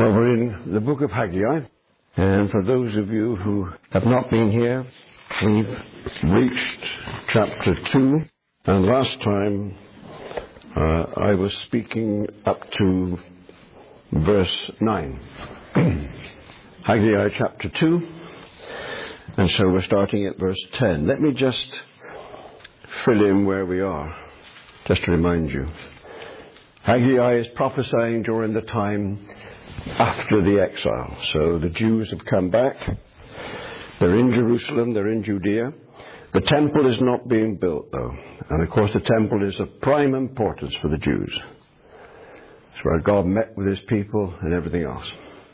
Well, we're in the book of Haggai, and for those of you who have not been here, we've reached chapter 2, and last time I was speaking up to verse 9. Haggai chapter 2, and so we're starting at verse 10. Let me just fill in where we are, just to remind you. Haggai is prophesying during the time after the exile. So the Jews have come back. They're in Jerusalem. They're in Judea. The temple is not being built, though. And, of course, the temple is of prime importance for the Jews. It's where God met with his people and everything else.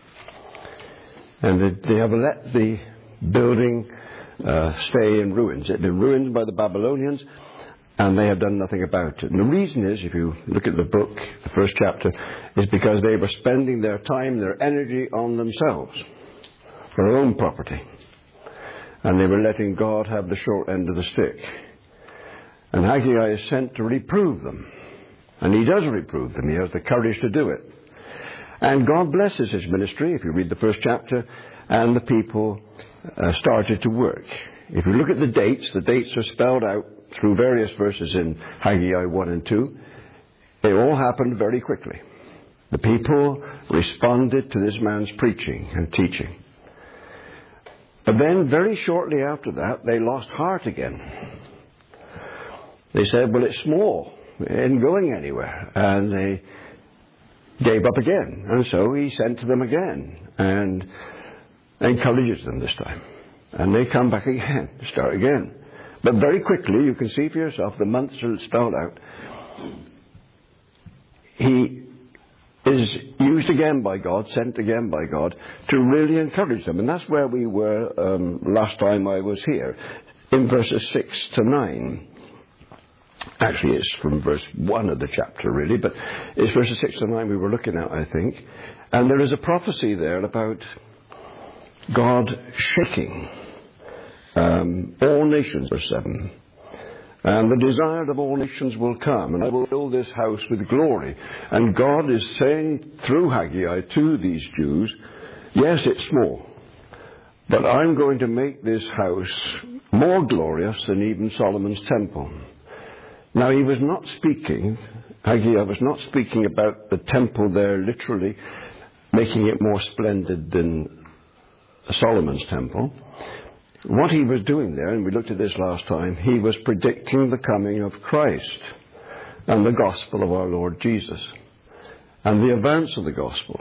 And they have let the building stay in ruins. It had been ruined by the Babylonians, and they have done nothing about it. And the reason is, if you look at the book, the first chapter, is because they were spending their time, their energy on themselves, for their own property. And they were letting God have the short end of the stick. And Haggai is sent to reprove them. And he does reprove them. He has the courage to do it. And God blesses his ministry, if you read the first chapter, and the people started to work. If you look at the dates are spelled out through various verses in Haggai 1 and 2. They all happened very quickly. The people responded to this man's preaching and teaching. But then, very shortly after that, they lost heart again. They said, well, it's small. It isn't going anywhere. And they gave up again. And so he sent to them again and encourages them this time. And they come back again, start again. But very quickly, you can see for yourself, the months are spelled out. He is used again by God, sent again by God, to really encourage them. And that's where we were last time I was here, in verses 6 to 9. Actually, it's from verse 1 of the chapter, really, but it's verses 6 to 9 we were looking at, I think. And there is a prophecy there about God shaking all nations, verse 7. And the desire of all nations will come, and I will fill this house with glory. And God is saying through Haggai to these Jews, yes, it's small, but I'm going to make this house more glorious than even Solomon's temple. Now, he was not speaking, Haggai was not speaking about the temple there literally making it more splendid than Solomon's temple. What he was doing there, and we looked at this last time, he was predicting the coming of Christ and the gospel of our Lord Jesus and the advance of the gospel.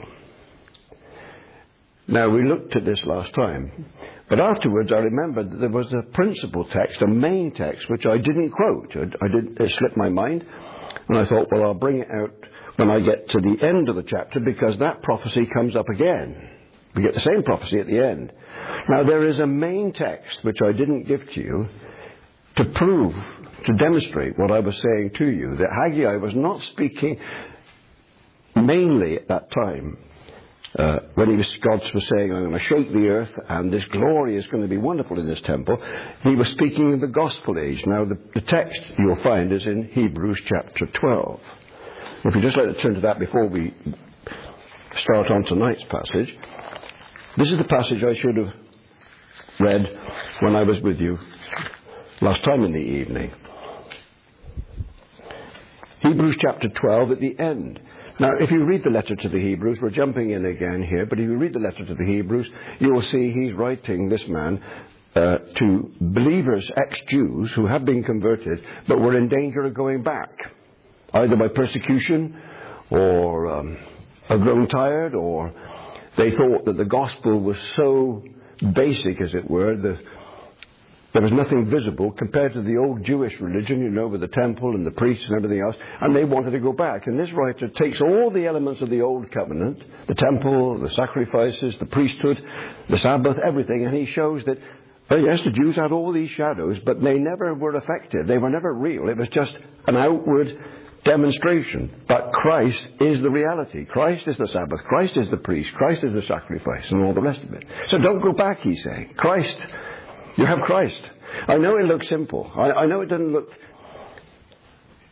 Now, we looked at this last time, but afterwards I remembered that there was a principal text, a main text, which I didn't quote. It slipped my mind, and I thought, well, I'll bring it out when I get to the end of the chapter, because that prophecy comes up again. We get the same prophecy at the end. Now, there is a main text which I didn't give to you to prove, to demonstrate what I was saying to you, that Haggai was not speaking mainly at that time when God was saying, I'm going to shake the earth and this glory is going to be wonderful in this temple. He was speaking in the gospel age. Now, the text you'll find is in Hebrews chapter 12. If you just like to turn to that before we start on tonight's passage. This is the passage I should have read when I was with you last time in the evening. Hebrews chapter 12 at the end. Now, if you read the letter to the Hebrews, we're jumping in again here, but if you read the letter to the Hebrews, you will see he's writing, this man, to believers, ex-Jews, who have been converted, but were in danger of going back, either by persecution, or have grown tired, or they thought that the gospel was so basic, as it were, there was nothing visible compared to the old Jewish religion, you know, with the temple and the priests and everything else, and they wanted to go back. And this writer takes all the elements of the old covenant, the temple, the sacrifices, the priesthood, the Sabbath, everything, and he shows that, well, yes, the Jews had all these shadows, but they never were effective. They were never real. It was just an outward demonstration. But Christ is the reality. Christ is the Sabbath. Christ is the priest. Christ is the sacrifice, and all the rest of it. So don't go back, he's saying. Christ. You have Christ. I know it looks simple. I know it doesn't look,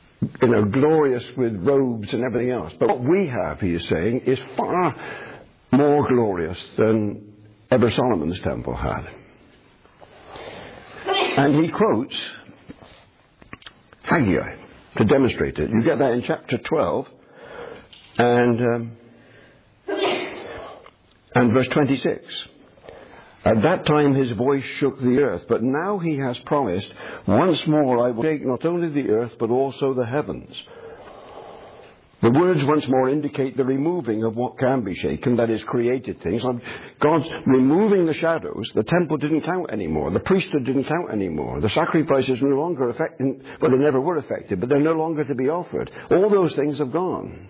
glorious with robes and everything else. But what we have, he is saying, is far more glorious than ever Solomon's temple had. And he quotes Haggai to demonstrate it. You get that in chapter 12 and verse 26. At that time his voice shook the earth, but now he has promised, once more I will shake not only the earth, but also the heavens. The words once more indicate the removing of what can be shaken, that is, created things. God's removing the shadows. The temple didn't count anymore. The priesthood didn't count anymore. The sacrifices no longer effective. Well, they never were effective, but they're no longer to be offered. All those things have gone.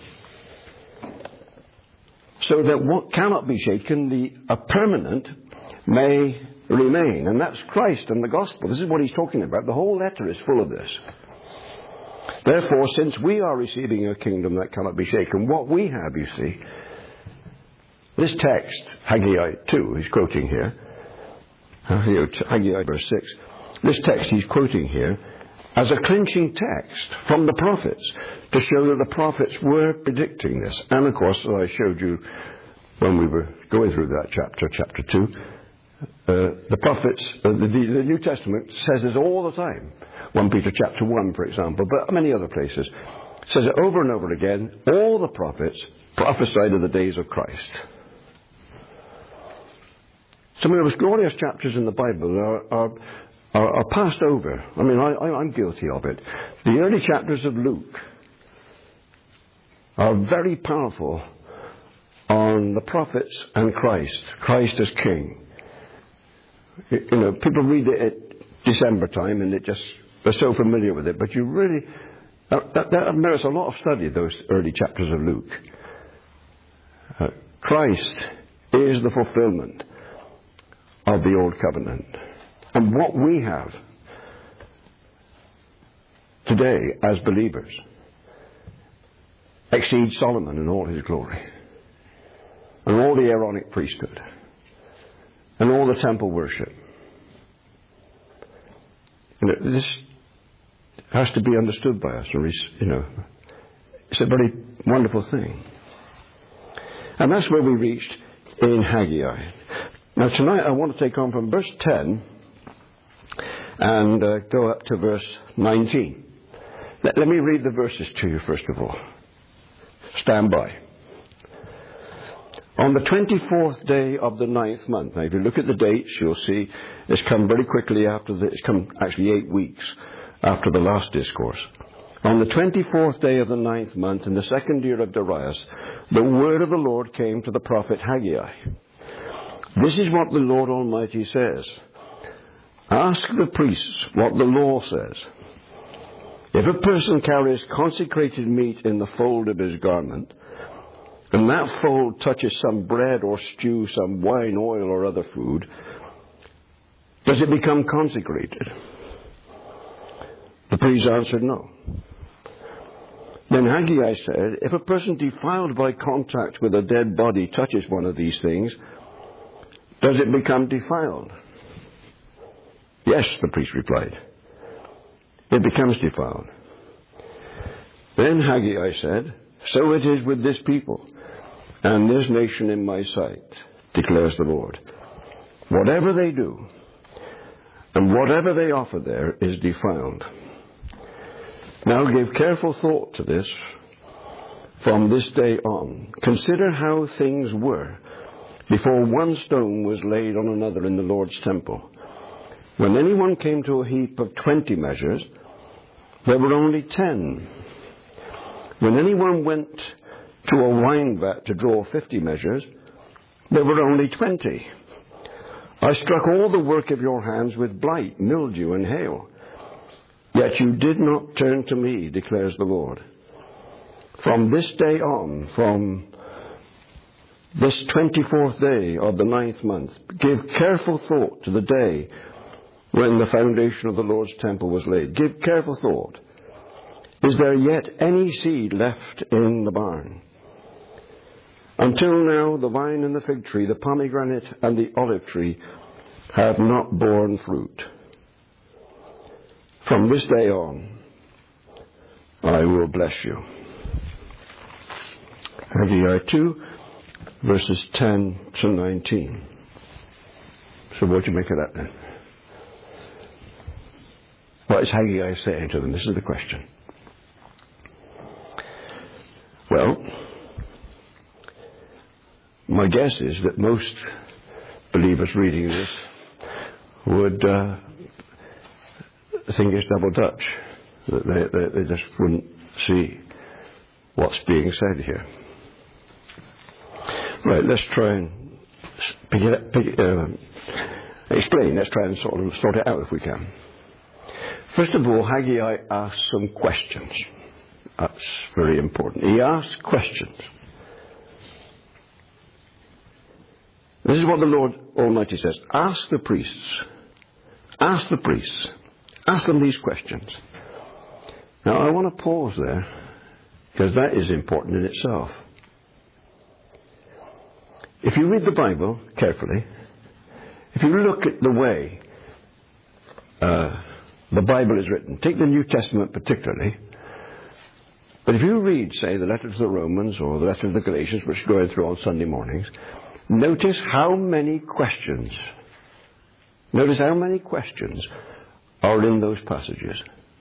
So that what cannot be shaken, a permanent, may remain. And that's Christ and the gospel. This is what he's talking about. The whole letter is full of this. Therefore, since we are receiving a kingdom that cannot be shaken, what we have, you see, this text, Haggai 2, he's quoting here, Haggai verse 6, this text he's quoting here as a clinching text from the prophets to show that the prophets were predicting this. And of course, as I showed you when we were going through that chapter 2, the prophets, the New Testament says this all the time. 1 Peter chapter 1, for example, but many other places. It says it over and over again. All the prophets prophesied of the days of Christ. Some of the most glorious chapters in the Bible are passed over. I mean, I'm guilty of it. The early chapters of Luke are very powerful on the prophets and Christ as King. You know, people read it at December time and they're so familiar with it, but you really, that merits a lot of study, those early chapters of Luke. Christ is the fulfillment of the Old Covenant. And what we have today as believers exceeds Solomon in all his glory, and all the Aaronic priesthood, and all the temple worship. This has to be understood by us. It's a very wonderful thing. And that's where we reached in Haggai. Now tonight I want to take on from verse 10 and go up to verse 19. Let me read the verses to you first of all. Stand by. On the 24th day of the 9th month. Now if you look at the dates, you'll see it's come very quickly after it's come actually 8 weeks after the last discourse. On the 24th day of the 9th month, in the 2nd year of Darius, the word of the Lord came to the prophet Haggai. This is what the Lord Almighty says. Ask the priests what the law says. If a person carries consecrated meat in the fold of his garment, and that fold touches some bread or stew, some wine, oil, or other food, does it become consecrated? The priest answered, no. Then Haggai said, if a person defiled by contact with a dead body touches one of these things, does it become defiled? Yes, the priest replied. It becomes defiled. Then Haggai said, so it is with this people and this nation in my sight, declares the Lord. Whatever they do and whatever they offer there is defiled. Now give careful thought to this from this day on. Consider how things were before one stone was laid on another in the Lord's temple. When anyone came to a heap of 20 measures, there were only 10. When anyone went to a wine vat to draw 50 measures, there were only 20. I struck all the work of your hands with blight, mildew, and hail. Yet you did not turn to me, declares the Lord. From this day on, from this 24th day of the 9th month, give careful thought to the day when the foundation of the Lord's temple was laid. Give careful thought. Is there yet any seed left in the barn? Until now, the vine and the fig tree, the pomegranate and the olive tree have not borne fruit. From this day on, I will bless you. Haggai 2, verses 10 to 19. So what do you make of that then? What is Haggai saying to them? This is the question. Well, my guess is that most believers reading this would think it's double Dutch. That they just wouldn't see what's being said here. Right, let's try and explain. Let's try and sort it out if we can. First of all, Haggai asks some questions. That's very important. He asks questions. This is what the Lord Almighty says. Ask the priests. Ask the priests. Ask them these questions. Now, I want to pause there, because that is important in itself. If you read the Bible carefully, if you look at the way the Bible is written, take the New Testament particularly, but if you read, say, the letter to the Romans or the letter to the Galatians, which are going through on Sunday mornings, notice how many questions are in those passages.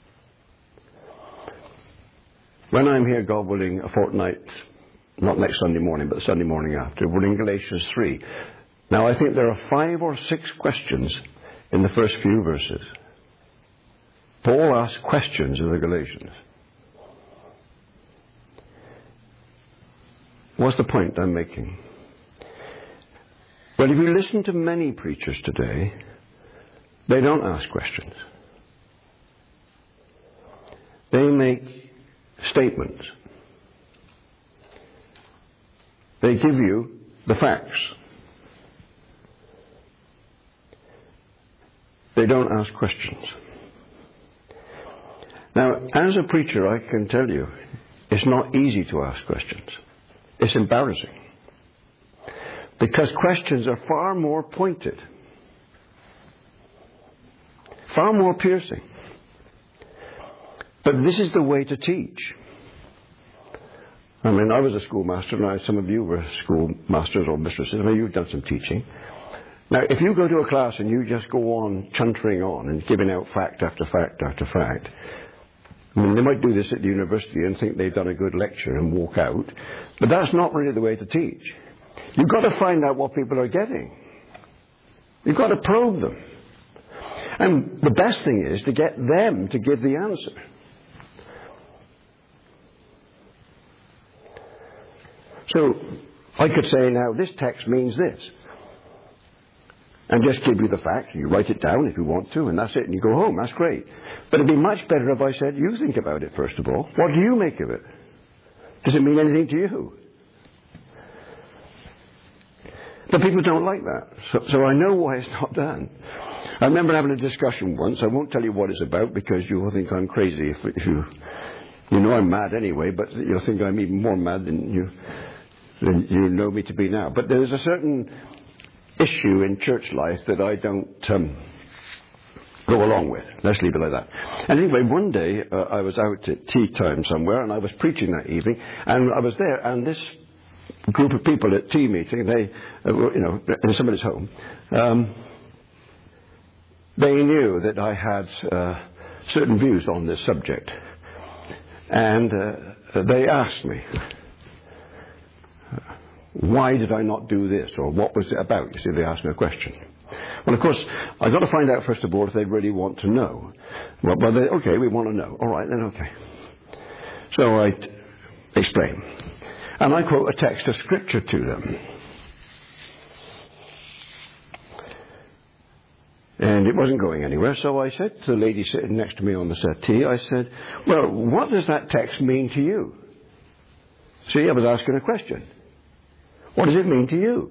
When I'm here, God willing, a fortnight, not next Sunday morning, but the Sunday morning after, we're in Galatians 3. Now, I think there are 5 or 6 questions in the first few verses. Paul asks questions of the Galatians. What's the point I'm making? Well, if you listen to many preachers today, they don't ask questions. They make statements. They give you the facts. They don't ask questions. Now, as a preacher, I can tell you, it's not easy to ask questions. It's embarrassing. Because questions are far more pointed, far more piercing. But this is the way to teach. I mean, I was a schoolmaster, and some of you were schoolmasters or mistresses. I mean, you've done some teaching. Now, if you go to a class and you just go on chuntering on and giving out fact after fact after fact, I mean, they might do this at the university and think they've done a good lecture and walk out, but that's not really the way to teach. You've got to find out what people are getting. You've got to probe them. And the best thing is to get them to give the answer. So, I could say now, this text means this. And just give you the facts. You write it down if you want to, and that's it. And you go home. That's great. But it'd be much better if I said, you think about it first of all. What do you make of it? Does it mean anything to you? But people don't like that. So I know why it's not done. I remember having a discussion once. I won't tell you what it's about because you'll think I'm crazy. If you know I'm mad anyway, but you'll think I'm even more mad than you know me to be now. But there's a certain issue in church life that I don't go along with. Let's leave it like that. And anyway, one day I was out at tea time somewhere, and I was preaching that evening, and I was there, and this group of people at tea meeting, they, in somebody's home, they knew that I had certain views on this subject, and they asked me, why did I not do this, or what was it about? You see, they asked me a question. Well, of course, I've got to find out, first of all, if they really want to know. Well, okay, we want to know. All right, then, okay. So I explain. And I quote a text of Scripture to them. And it wasn't going anywhere, so I said to the lady sitting next to me on the settee, I said, well, what does that text mean to you? See, I was asking a question. What does it mean to you?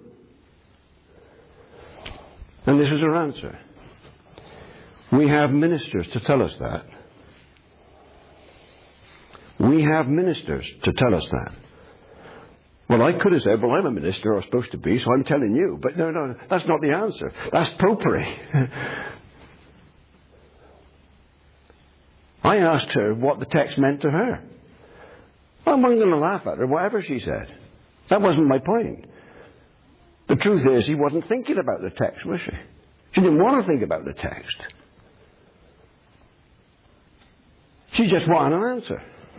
And this was her answer. We have ministers to tell us that. We have ministers to tell us that. Well, I could have said, well, I'm a minister, or supposed to be, so I'm telling you. But no, that's not the answer. That's popery. I asked her what the text meant to her. Well, I wasn't going to laugh at her, whatever she said. That wasn't my point. The truth is, he wasn't thinking about the text, was she? She didn't want to think about the text. She just wanted an answer.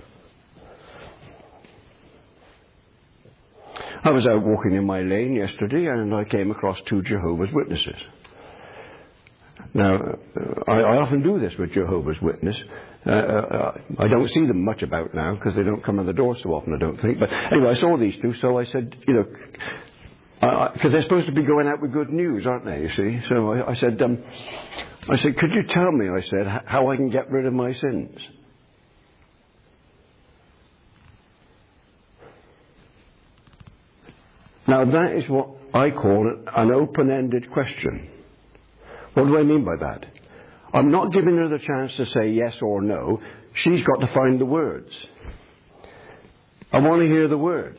I was out walking in my lane yesterday and I came across 2 Jehovah's Witnesses. Now, I often do this with Jehovah's Witnesses. I don't see them much about now because they don't come in the door so often, I don't think. But anyway, I saw these 2, so I said, because they're supposed to be going out with good news, aren't they, you see? So I said, could you tell me, I said, how I can get rid of my sins? Now, that is what I call an open-ended question. What do I mean by that? I'm not giving her the chance to say yes or no. She's got to find the words. I want to hear the words.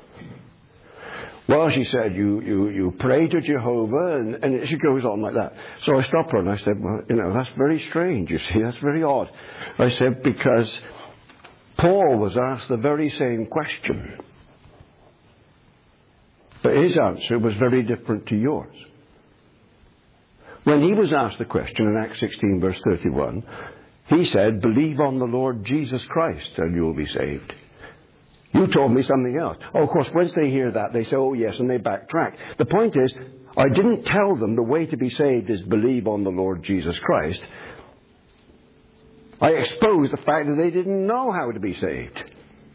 Well, she said, you pray to Jehovah, and she goes on like that. So I stopped her and I said, well, that's very strange, you see, that's very odd. I said, because Paul was asked the very same question. But his answer was very different to yours. When he was asked the question in Acts 16 verse 31, he said, believe on the Lord Jesus Christ and you will be saved. You told me something else. Oh, of course, once they hear that, they say, oh yes, and they backtrack. The point is, I didn't tell them the way to be saved is believe on the Lord Jesus Christ. I exposed the fact that they didn't know how to be saved.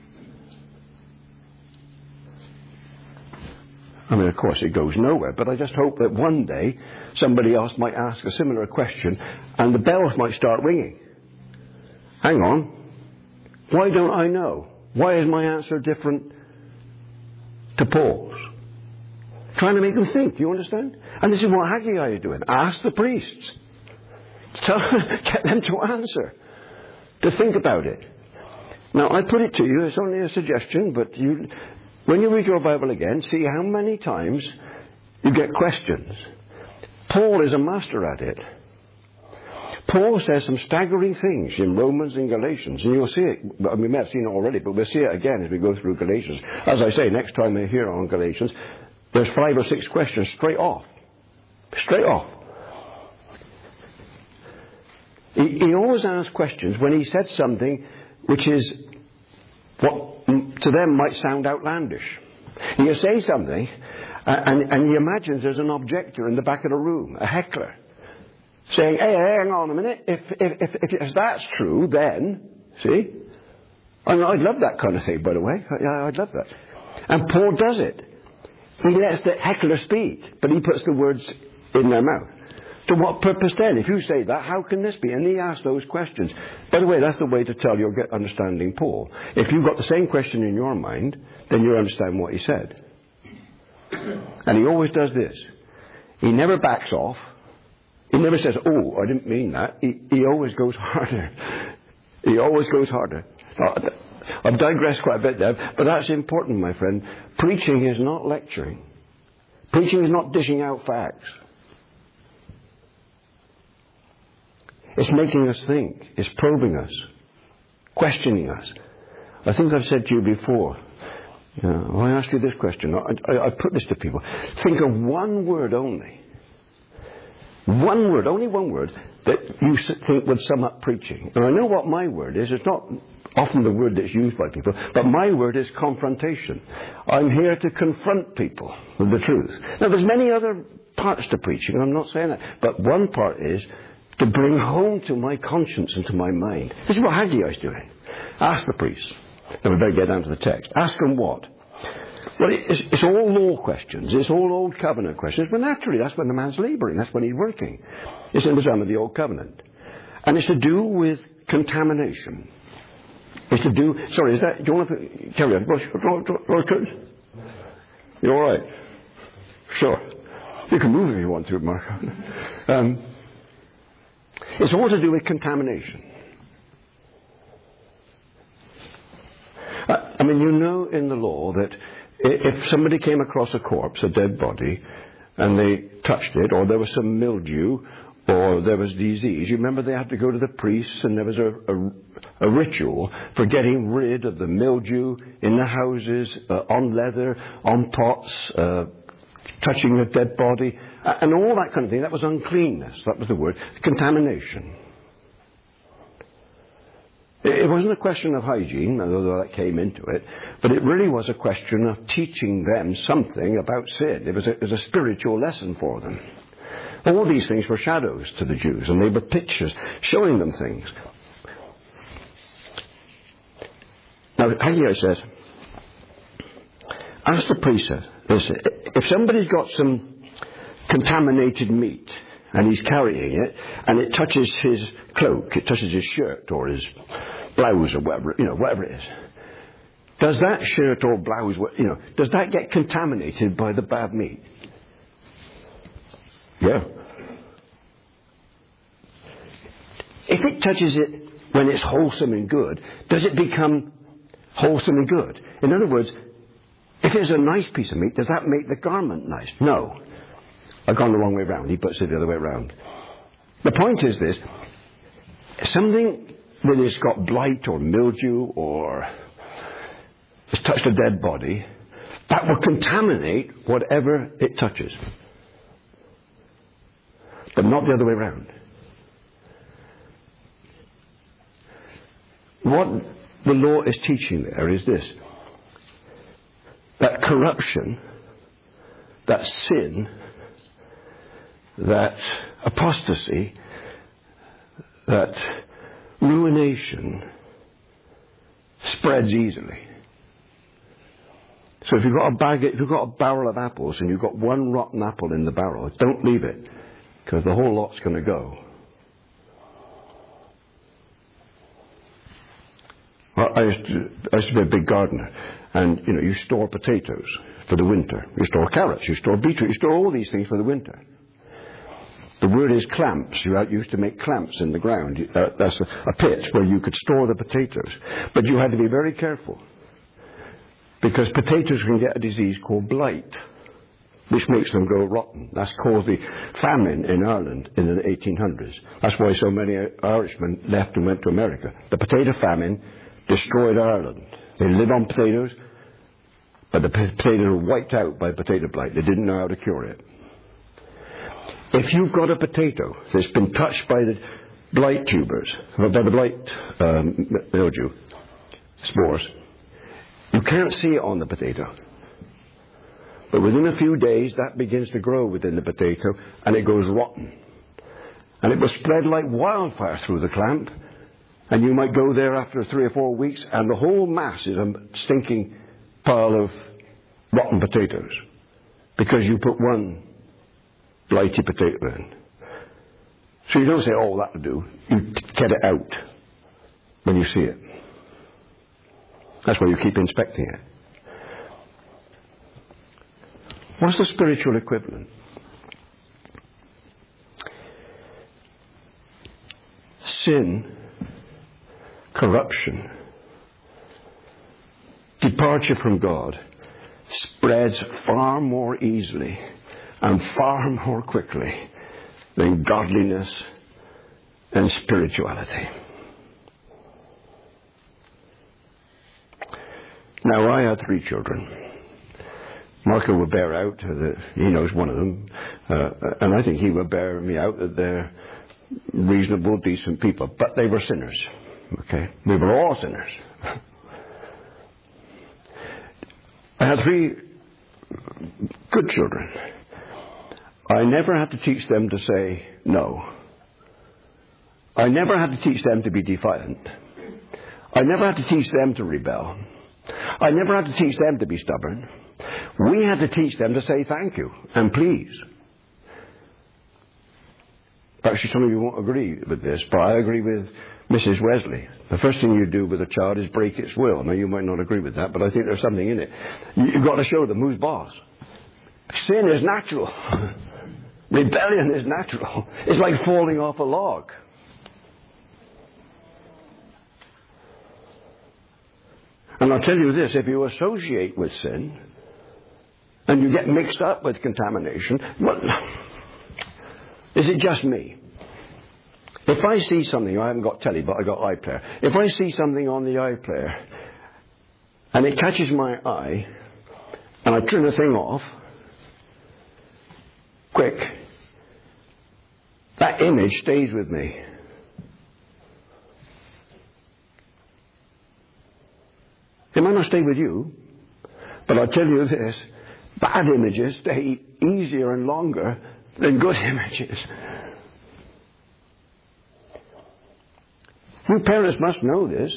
I mean, of course, it goes nowhere, but I just hope that one day somebody else might ask a similar question and the bells might start ringing. Hang on. Why don't I know? Why is my answer different to Paul's? Trying to make them think, you understand? And this is what Haggai is doing. Ask the priests. Get them to answer. To think about it. Now, I put it to you, it's only a suggestion, but when you read your Bible again, see how many times you get questions. Paul is a master at it. Paul says some staggering things in Romans and Galatians, and you'll see it. I mean, we may have seen it already, but we'll see it again as we go through Galatians. As I say, next time we're here on Galatians, there's 5 or 6 questions straight off. Straight off. He always asks questions when he said something which is what to them might sound outlandish. He'll say something, and he imagines there's an objector in the back of the room, a heckler, saying, hey, hang on a minute, if that's true, then, see? I mean, I'd love that kind of thing, by the way. I'd love that. And Paul does it. He lets the heckler speak, but he puts the words in their mouth. To what purpose then? If you say that, how can this be? And he asks those questions. By the way, that's the way to tell you're understanding Paul. If you've got the same question in your mind, then you understand what he said. And he always does this. He never backs off. He never says, oh, I didn't mean that. He always goes harder. He always goes harder. I've digressed quite a bit there, but that's important, my friend. Preaching is not lecturing. Preaching is not dishing out facts. It's making us think. It's probing us. Questioning us. I think I've said to you before, I asked you this question. I put this to people. Think of one word only. One word, only one word, that you think would sum up preaching. And I know what my word is. It's not often the word that's used by people, but my word is confrontation. I'm here to confront people with the truth. Now, there's many other parts to preaching. I'm not saying that. But one part is to bring home to my conscience and to my mind. This is what Haggai is doing. Ask the priests. Now we better get down to the text. Ask them what? Well, it's all law questions. It's all Old Covenant questions. But naturally, that's when the man's labouring. That's when he's working. It's in the time of the Old Covenant. And it's to do with contamination. It's to do... Sorry, is that... Do you want to... Carry on. You all right? Sure. You can move if you want to, Mark. It's all to do with contamination. I mean, you know in the law that if somebody came across a corpse, a dead body, and they touched it, or there was some mildew, or there was disease, you remember they had to go to the priests, and there was a ritual for getting rid of the mildew in the houses, on leather, on pots, touching a dead body, and all that kind of thing. That was uncleanness. That was the word. Contamination. It wasn't a question of hygiene, although that came into it, but it really was a question of teaching them something about sin. It was a spiritual lesson for them. All these things were shadows to the Jews, and they were pictures showing them things. Now, Haggai says, ask the priest, listen, if somebody's got some contaminated meat, and he's carrying it, and it touches his cloak, it touches his shirt, or his blouse, or whatever it is, does that shirt or blouse, does that get contaminated by the bad meat? Yeah. If it touches it when it's wholesome and good, does it become wholesome and good? In other words, if it's a nice piece of meat, does that make the garment nice? No. I've gone the wrong way around. He puts it the other way around. The point is this. Something that has got blight or mildew or has touched a dead body, that will contaminate whatever it touches. But not the other way around. What the law is teaching there is this. That corruption, that sin, that apostasy, that ruination spreads easily. So if you've got a barrel of apples and you've got one rotten apple in the barrel, don't leave it, because the whole lot's going to go. I used to be a big gardener, and you store potatoes for the winter, you store carrots, you store beetroot, you store all these things for the winter. The word is clamps. You used to make clamps in the ground. That's a pit where you could store the potatoes. But you had to be very careful, because potatoes can get a disease called blight, which makes them go rotten. That's caused the famine in Ireland in the 1800s. That's why so many Irishmen left and went to America. The potato famine destroyed Ireland. They lived on potatoes, but the potatoes were wiped out by potato blight. They didn't know how to cure it. If you've got a potato that's been touched by the blight tubers, by the blight mildew spores, you can't see it on the potato. But within a few days, that begins to grow within the potato, and it goes rotten. And it will spread like wildfire through the clamp, and you might go there after 3 or 4 weeks, and the whole mass is a stinking pile of rotten potatoes, because you put one blighty potato in. So you don't say, oh, that'll do. You get it out when you see it. That's why you keep inspecting it. What's the spiritual equivalent? Sin, corruption, departure from God spreads far more easily and far more quickly than godliness and spirituality. Now, I had 3 children. Marco will bear out that he knows one of them, and I think he will bear me out that they're reasonable, decent people, but they were sinners. Okay? We were all sinners. I had 3 good children. I never had to teach them to say no. I never had to teach them to be defiant. I never had to teach them to rebel. I never had to teach them to be stubborn. We had to teach them to say thank you and please. Actually, some of you won't agree with this, but I agree with Mrs. Wesley. The first thing you do with a child is break its will. Now, you might not agree with that, but I think there's something in it. You've got to show them who's boss. Sin is natural. Rebellion is natural. It's like falling off a log. And I'll tell you this, if you associate with sin, and you get mixed up with contamination, well, is it just me? If I see something, I haven't got telly, but I got iPlayer. If I see something on the iPlayer, and it catches my eye, and I turn the thing off, quick, that image stays with me. It might not stay with you, but I'll tell you this, bad images stay easier and longer than good images. You parents must know this.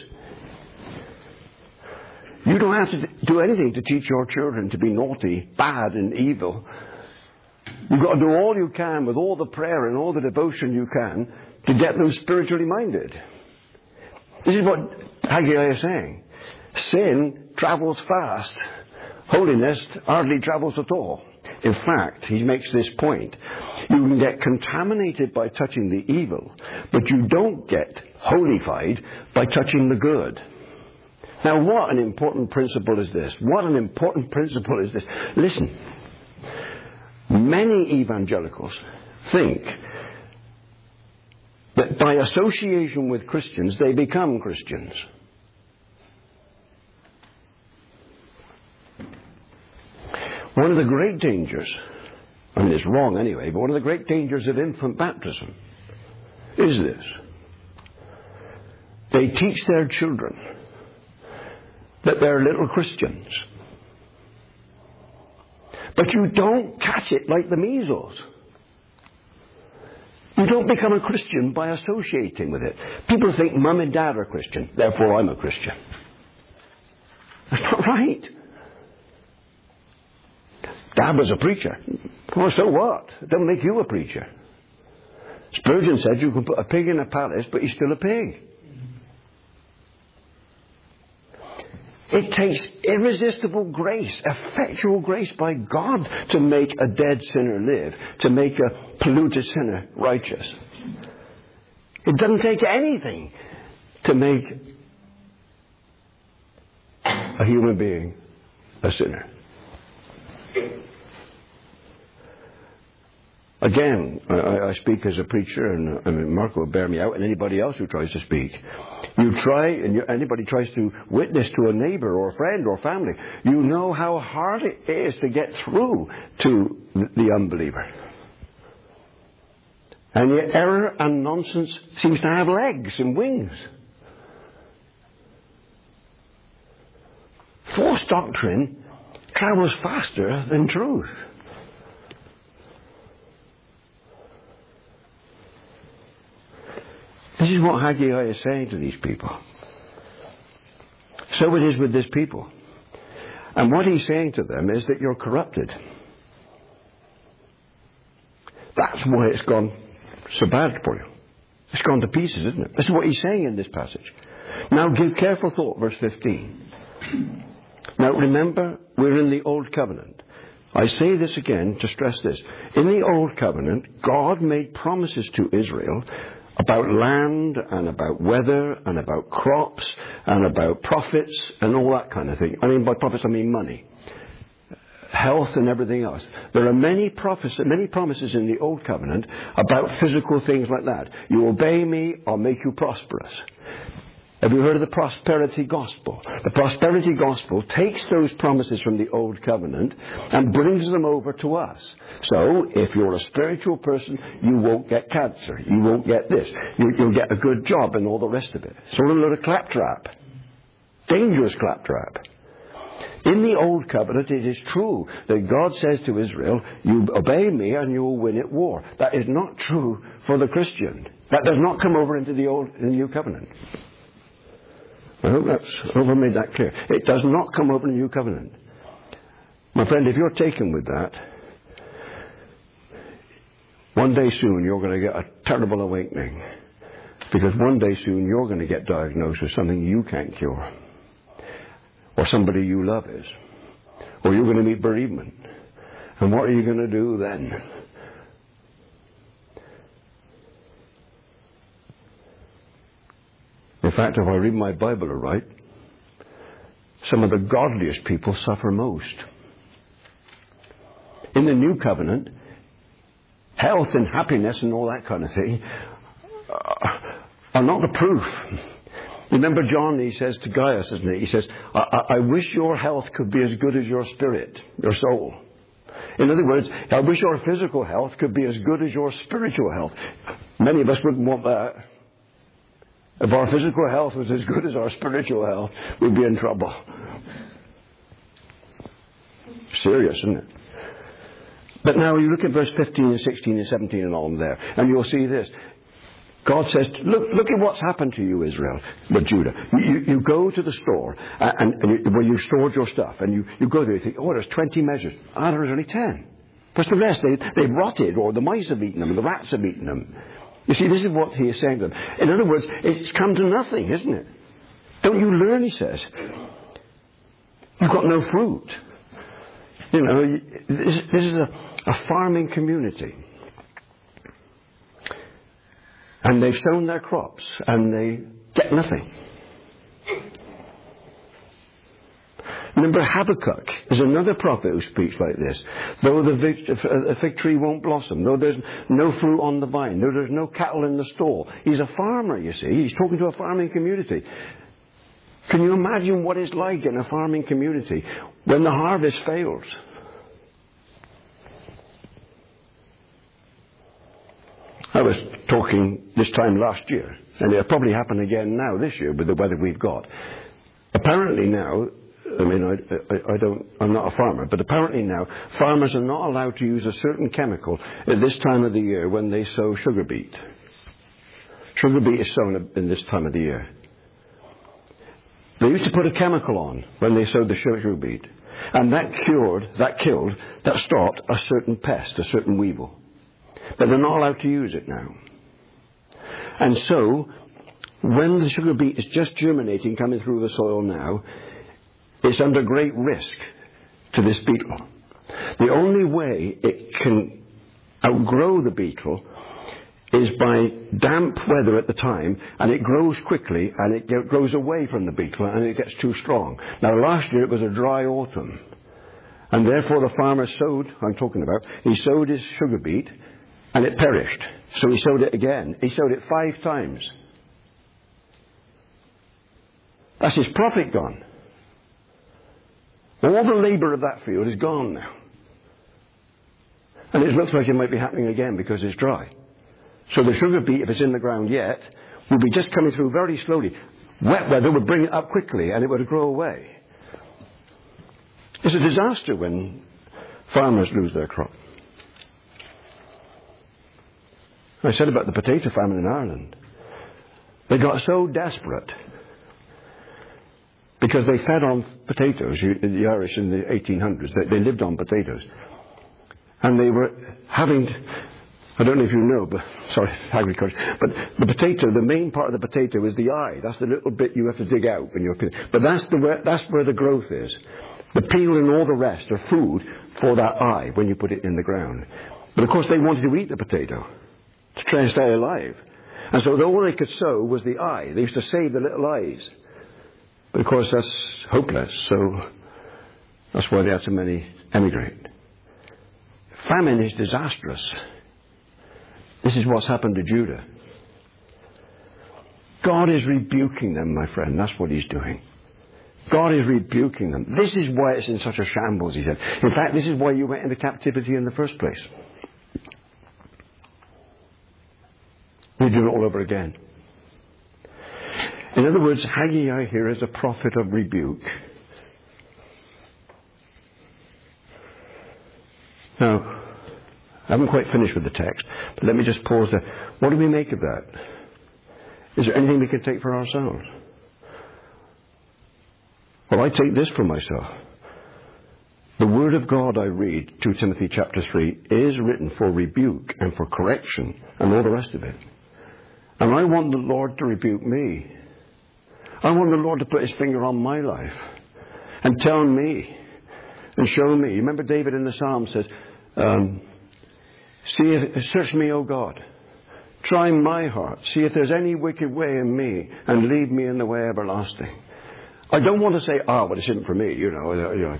You don't have to do anything to teach your children to be naughty, bad, and evil. You've got to do all you can with all the prayer and all the devotion you can to get them spiritually minded. This is what Haggai is saying. Sin travels fast. Holiness hardly travels at all. In fact, he makes this point. You can get contaminated by touching the evil, but you don't get holified by touching the good. Now, what an important principle is this? What an important principle is this? Listen, many evangelicals think that by association with Christians, they become Christians. One of the great dangers, I mean it's wrong anyway, but one of the great dangers of infant baptism is this. They teach their children that they're little Christians. But you don't catch it like the measles. You don't become a Christian by associating with it. People think mum and dad are Christian, therefore I'm a Christian. That's not right. Dad was a preacher. Well, so what? It doesn't make you a preacher. Spurgeon said you can put a pig in a palace, but he's still a pig. It takes irresistible grace, effectual grace by God to make a dead sinner live, to make a polluted sinner righteous. It doesn't take anything to make a human being a sinner. Again, I speak as a preacher, and Mark will bear me out, and anybody else who tries to speak. You try, and anybody tries to witness to a neighbour or a friend or family, you know how hard it is to get through to the unbeliever. And yet error and nonsense seems to have legs and wings. False doctrine travels faster than truth. This is what Haggai is saying to these people. So it is with this people. And what he's saying to them is that you're corrupted. That's why it's gone so bad for you. It's gone to pieces, isn't it? This is what he's saying in this passage. Now give careful thought, verse 15. Now remember, we're in the Old Covenant. I say this again to stress this. In the Old Covenant, God made promises to Israel about land and about weather and about crops and about profits and all that kind of thing. I mean, by profits I mean money, health and everything else. There are many promises in the Old Covenant about physical things like that. You obey me, I'll make you prosperous. Have you heard of the prosperity gospel? The prosperity gospel takes those promises from the Old Covenant and brings them over to us. So, if you're a spiritual person, you won't get cancer. You won't get this. You'll get a good job and all the rest of it. Sort of a little claptrap. Dangerous claptrap. In the Old Covenant, it is true that God says to Israel, you obey me and you will win at war. That is not true for the Christian. That does not come over into the New Covenant. I hope I've made that clear. It does not come over in the New Covenant. My friend, if you're taken with that, one day soon you're going to get a terrible awakening. Because one day soon you're going to get diagnosed with something you can't cure. Or somebody you love is. Or you're going to meet bereavement. And what are you going to do then? In fact, if I read my Bible aright, some of the godliest people suffer most. In the New Covenant, health and happiness and all that kind of thing are not the proof. Remember John, he says to Gaius, isn't he? He says, I wish your health could be as good as your spirit, your soul. In other words, I wish your physical health could be as good as your spiritual health. Many of us wouldn't want that. If our physical health was as good as our spiritual health, we'd be in trouble. Serious, isn't it? But now you look at verse 15 and 16 and 17 and on there, and you'll see this. God says, look at what's happened to you, Israel, but Judah. You go to the store where you stored your stuff, and you go there and you think, oh, there's 20 measures. Ah, there's only 10. Because the rest, they've rotted, or the mice have eaten them, or the rats have eaten them. You see, this is what he is saying to them. In other words, it's come to nothing, isn't it? Don't you learn, he says. You've got no fruit. You know, this is a farming community. And they've sown their crops, and they get nothing. Remember, Habakkuk is another prophet who speaks like this. Though the fig tree won't blossom, though there's no fruit on the vine, though there's no cattle in the stall. He's a farmer, you see. He's talking to a farming community. Can you imagine what it's like in a farming community when the harvest fails? I was talking this time last year, and it'll probably happen again now this year with the weather we've got. Apparently now, I mean, I'm not a farmer, but apparently now, farmers are not allowed to use a certain chemical at this time of the year when they sow sugar beet. Sugar beet is sown in this time of the year. They used to put a chemical on when they sowed the sugar beet, and that stopped a certain pest, a certain weevil. But they're not allowed to use it now. And so, when the sugar beet is just germinating, coming through the soil now, it's under great risk to this beetle. The only way it can outgrow the beetle is by damp weather at the time, and it grows quickly, and it grows away from the beetle, and it gets too strong. Now, last year it was a dry autumn, and therefore the farmer sowed, he sowed his sugar beet, and it perished. So he sowed it again. He sowed it 5 times. That's his profit gone. All the labour of that field is gone now. And it looks like it might be happening again because it's dry. So the sugar beet, if it's in the ground yet, will be just coming through very slowly. Wet weather would bring it up quickly and it would grow away. It's a disaster when farmers lose their crop. I said about the potato famine in Ireland. They got so desperate because they fed on potatoes. The Irish in the 1800s, they lived on potatoes. And they were having, I don't know if you know, but sorry, agriculture, but the potato, the main part of the potato is the eye. That's the little bit you have to dig out when you're peeling. But that's where the growth is. The peel and all the rest are food for that eye when you put it in the ground. But of course they wanted to eat the potato to try and stay alive. And so all they could sow was the eye. They used to save the little eyes. But of course that's hopeless, so that's why they had so many emigrate. Famine is disastrous. This is what's happened to Judah. God is rebuking them, my friend. That's what he's doing. God is rebuking them. This is why it's in such a shambles, he said. In fact, this is why you went into captivity in the first place. We do it all over again. In other words, Haggai here is a prophet of rebuke. Now, I haven't quite finished with the text, but let me just pause there. What do we make of that? Is there anything we can take for ourselves? Well, I take this for myself. The Word of God I read, 2 Timothy chapter 3, is written for rebuke and for correction and all the rest of it. And I want the Lord to rebuke me. I want the Lord to put his finger on my life and tell me and show me. Remember David in the Psalm says, search me, O God. Try my heart. See if there's any wicked way in me and lead me in the way everlasting. I don't want to say, well, this isn't for me, you know.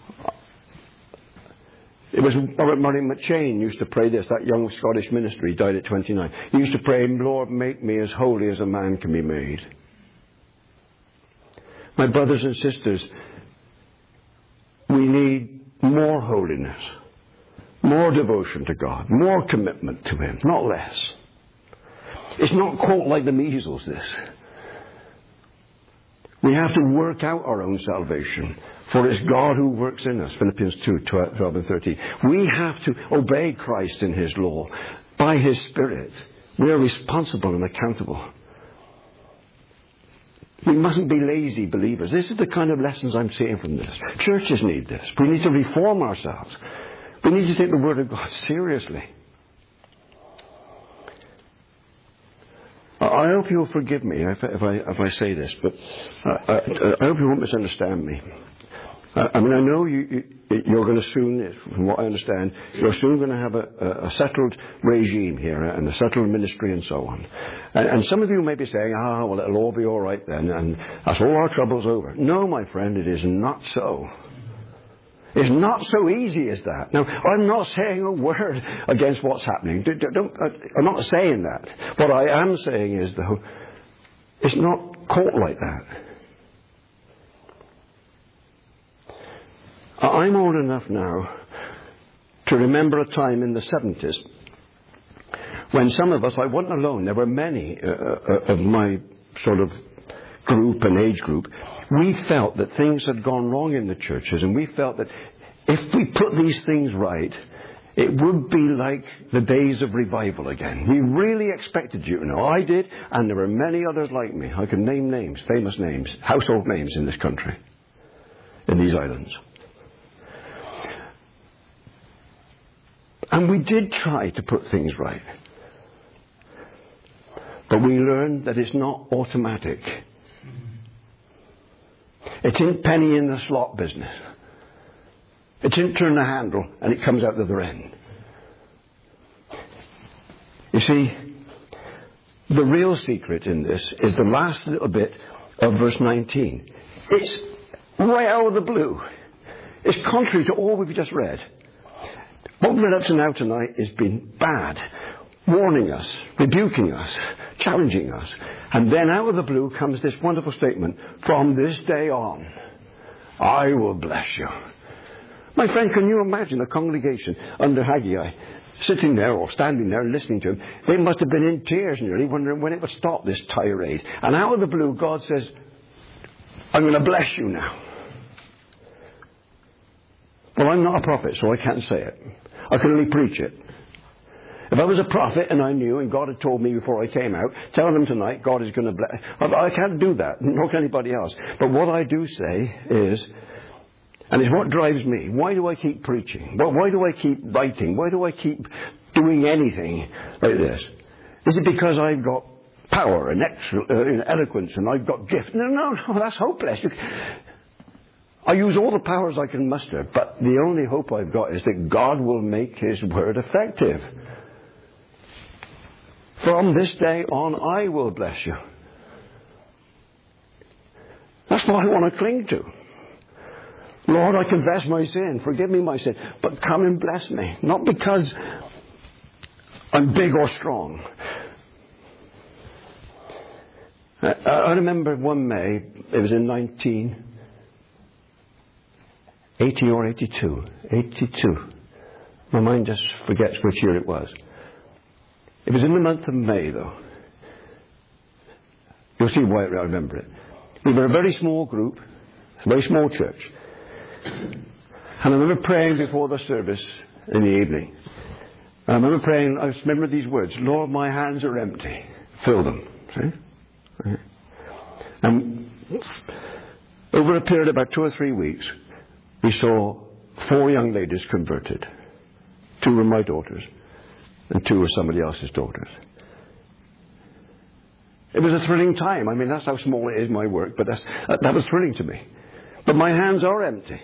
It was Robert Murray McChain used to pray this, that young Scottish minister, he died at 29. He used to pray, Lord, make me as holy as a man can be made. My brothers and sisters, we need more holiness. More devotion to God. More commitment to Him. Not less. It's not caught like the measles, this. We have to work out our own salvation. For it's God who works in us. Philippians 2, 12 and 13. We have to obey Christ in His law. By His Spirit. We are responsible and accountable. We mustn't be lazy believers. This is the kind of lessons I'm seeing from this. Churches need this. We need to reform ourselves. We need to take the Word of God seriously. I hope you'll forgive me if I say this, but I hope you won't misunderstand me. I know you're going to soon, from what I understand, you're soon going to have a settled regime here and a settled ministry and so on. And some of you may be saying, well, it'll all be all right then, and that's all our troubles over. No, my friend, it is not so. It's not so easy as that. Now, I'm not saying a word against what's happening. I'm not saying that. What I am saying is, though, it's not caught like that. I'm old enough now to remember a time in the 70s when some of us, I wasn't alone, there were many of my sort of group and age group, we felt that things had gone wrong in the churches, and we felt that if we put these things right, it would be like the days of revival again. We really expected you to know. I did, and there were many others like me. I can name names, famous names, household names in this country, in these islands. And we did try to put things right. But we learned that it's not automatic. It isn't penny in the slot business. It isn't turn the handle and it comes out the other end. You see, the real secret in this is the last little bit of verse 19. It's right out of the blue. It's contrary to all we've just read. What we've read up to now tonight has been bad, warning us, rebuking us, challenging us. And then out of the blue comes this wonderful statement, from this day on, I will bless you. My friend, can you imagine a congregation under Haggai sitting there or standing there and listening to him? They must have been in tears nearly, wondering when it would stop this tirade. And out of the blue, God says, I'm going to bless you now. Well, I'm not a prophet, so I can't say it. I can only preach it. If I was a prophet and I knew and God had told me before I came out, tell them tonight God is going to bless. I can't do that, nor can anybody else. But what I do say is, and it's what drives me, why do I keep preaching? Why do I keep writing? Why do I keep doing anything like this? Is it because I've got power and eloquence and I've got gift? No, that's hopeless. I use all the powers I can muster, but the only hope I've got is that God will make His word effective. From this day on, I will bless you. That's what I want to cling to. Lord, I confess my sin. Forgive me my sin. But come and bless me. Not because I'm big or strong. I remember one May, it was in 1980 or 82. 82. My mind just forgets which year it was. It was in the month of May, though. You'll see why I remember it. We were a very small group, a very small church. And I remember praying before the service in the evening. And I remember praying, I remember these words, Lord, my hands are empty. Fill them. See? And over a period of about 2 or 3 weeks, we saw 4 young ladies converted. 2 were my daughters, and 2 were somebody else's daughters. It was a thrilling time. I mean, that's how small it is, my work, but that was thrilling to me. But my hands are empty.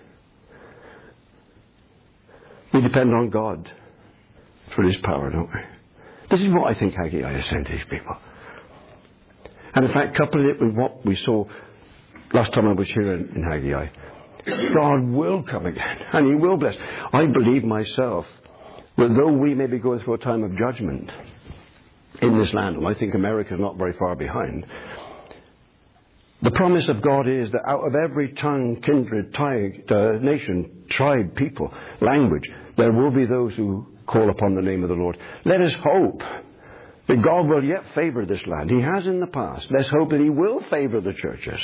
We depend on God for His power, don't we? This is what I think Haggai is saying to these people. And in fact, coupling it with what we saw last time I was here in Haggai, God will come again, and He will bless. I believe myself that though we may be going through a time of judgment in this land, and I think America is not very far behind, the promise of God is that out of every tongue, kindred, nation, tribe, people, language, There will be those who call upon the name of the Lord. Let us hope that God will yet favor this land. He has in the past. Let's hope that He will favor the churches.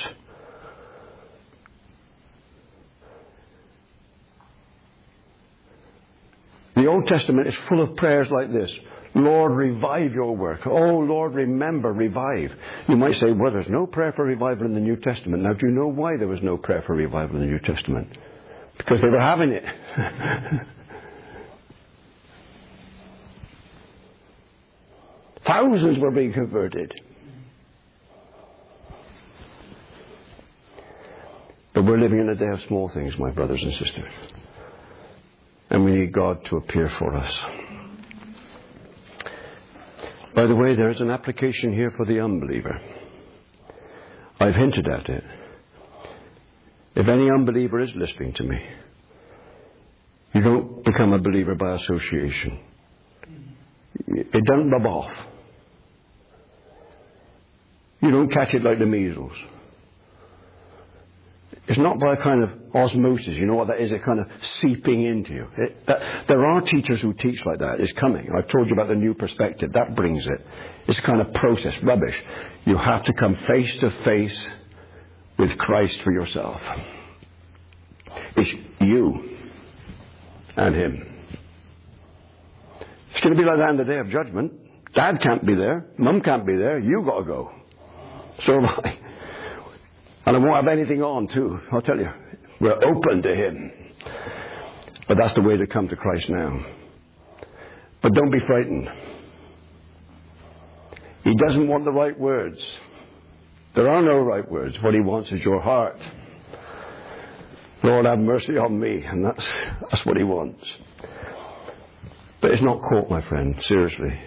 The Old Testament is full of prayers like this. Lord, revive your work. Oh, Lord, remember, revive. You might say, well, there's no prayer for revival in the New Testament. Now, do you know why there was no prayer for revival in the New Testament? Because they were having it. Thousands were being converted. But we're living in a day of small things, my brothers and sisters. And we need God to appear for us. By the way, there's an application here for the unbeliever. I've hinted at it. If any unbeliever is listening to me, you don't become a believer by association. It doesn't rub off. You don't catch it like the measles. It's not by a kind of osmosis. You know what that is? A kind of seeping into you. There are teachers who teach like that. It's coming. I've told you about the new perspective. That brings it. It's a kind of process. Rubbish. You have to come face to face with Christ for yourself. It's you and Him. It's going to be like that on the day of judgment. Dad can't be there. Mum can't be there. You got to go. So have I. And I won't have anything on too. I'll tell you. We're open to Him. But that's the way to come to Christ now. But don't be frightened. He doesn't want the right words. There are no right words. What He wants is your heart. Lord, have mercy on me. And that's what He wants. But it's not caught, my friend. Seriously.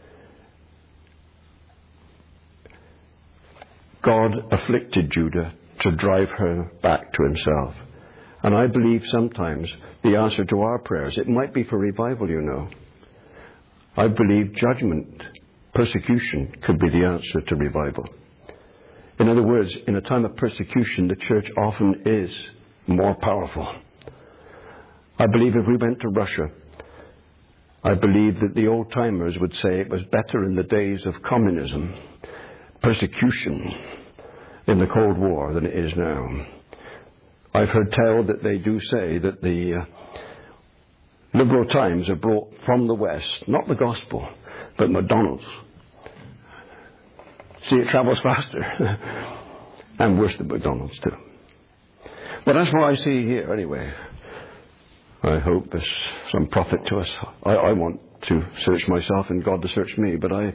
God afflicted Judah to drive her back to Himself. And I believe sometimes the answer to our prayers, it might be for revival, you know. I believe judgment, persecution could be the answer to revival. In other words, in a time of persecution, the church often is more powerful. I believe if we went to Russia, I believe that the old-timers would say it was better in the days of communism, persecution in the Cold War than it is now. I've heard tell that they do say that the liberal times are brought from the West, not the gospel, but McDonald's. See, it travels faster. And worse than McDonald's too. But that's what I see here anyway. I hope there's some profit to us. I want to search myself and God to search me, but I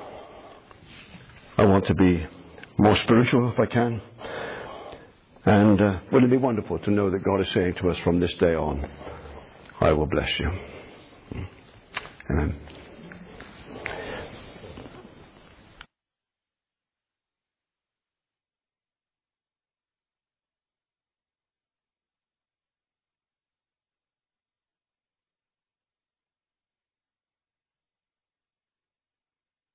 want to be more spiritual if I can. And wouldn't it be wonderful to know that God is saying to us from this day on, I will bless you. Amen.